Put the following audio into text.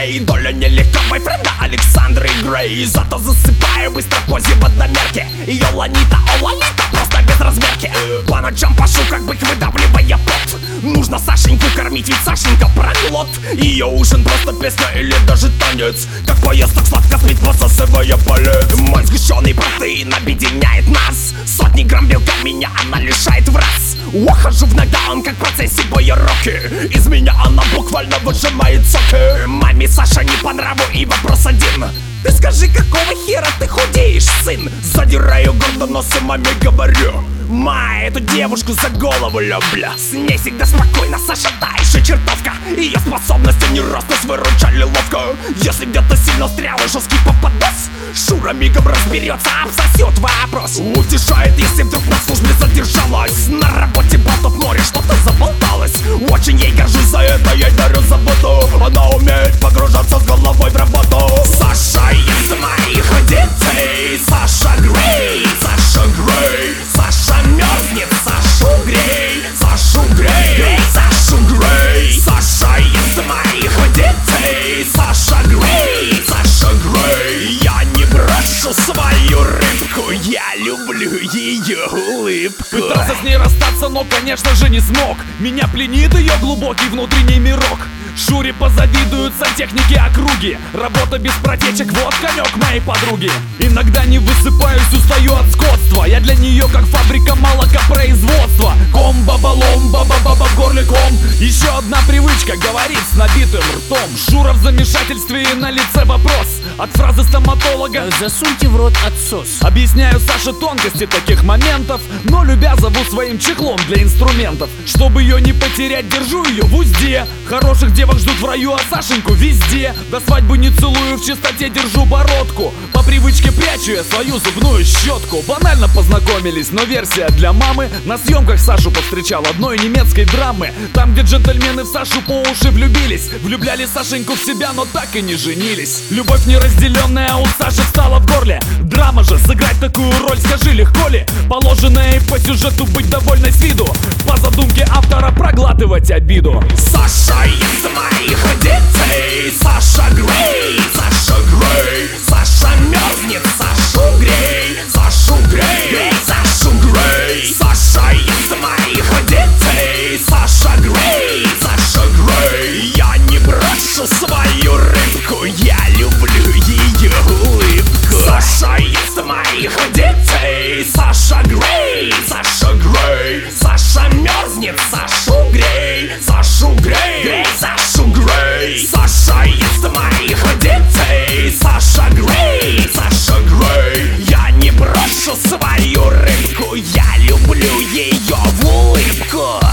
Грей. Доля нелегка бойфренда Александры Грей. Зато засыпаю быстро в позе в одномерке. Ее Ланита, о Лолита, просто без размерки. По ночам пашу, как бык, выдавливая пот. Нужно Сашеньку кормить, ведь Сашенька проглот. Ее ужин просто песня или даже танец. Как поезд так сладко спит, посасывая палец. Мой сгущенный протеин объединяет нас. Сотни грамм белка меня она лишает в раз. Ухожу в нокдаун, как в процессе боя Рокки. Из меня она буквально выжимает соки. Маме Саша не по нраву и вопрос один: ты скажи, какого хера ты худеешь, сын? Задираю гордо нос и маме говорю: ма, эту девушку за голову люблю. С ней всегда спокойно, Саша та еще чертовка. Ее способности не ростность выручали ловко. Если где-то сильно стрял и жесткий попадос, Шура мигом разберется, обсосет вопрос. Утешает, если вдруг на службе задержалась. На работе болтов море, что-то заболталось. Очень ей горжусь за это, ей дарю заботу. Она умеет погружаться с головой в работу. Саша ест моих детей. Саша Грей, Саша Грей. Саша мерзнет, Сашу грей. Сашу грей, Сашу грей. Саша ест моих детей. Саша Грей, Саша Грей. Я не брошу свою рыбку, я люблю ее улыбку. Пытался с ней расстаться, но, конечно же, не смог. Меня пленит ее глубокий внутренний мирок. Шуре позавидуют сантехники округи. Работа без протечек, вот конек моей подруги. Иногда не высыпаюсь, устаю от скотства. Я для нее как фабрика молокопроизводства. Ком-баба-лом, баба-баба в горле ком. Еще одна привычка — говорить с набитым ртом. Шура в замешательстве и на лице вопрос от фразы стоматолога: засуньте в рот отсос. Объясняю Саше тонкости таких моментов, но любя зову своим чехлом для инструментов. Чтобы ее не потерять, держу ее в узде. Хороших девок ждут в раю, а Сашеньку везде. До свадьбы не целую, в чистоте держу бородку. По привычке прячу я свою зубную щетку. Банально познакомились, но версия для мамы. На съемках Сашу повстречал одной немецкой драмы. Там, где джентльмены в Сашу по уши влюбились. Влюбляли Сашеньку в себя, но так и не женились. Любовь неразделенная у Саши стала в горле. Драма же, сыграть такую роль, скажи, легко ли? Положенное по сюжету быть довольной с виду, по задумке автора проглатывать обиду. Саша ест моих детей. Саша Грей, Саша Грей. Саша мерзнет, Сашу грей. Сашу грей, Сашу грей. Саша ест моих детей. Саша Грей, Саша Грей. Я не брошу свою рыбку, я люблю ее улыбку. Саша ест моих детей. Саша Грей, Саша Грей. Саша мерзнет, Сашу грей. Сашу грей, Сашу грей. Саша ест моих детей. Саша Грей, Саша Грей. Я не брошу свою рыбку, я люблю ее в улыбку.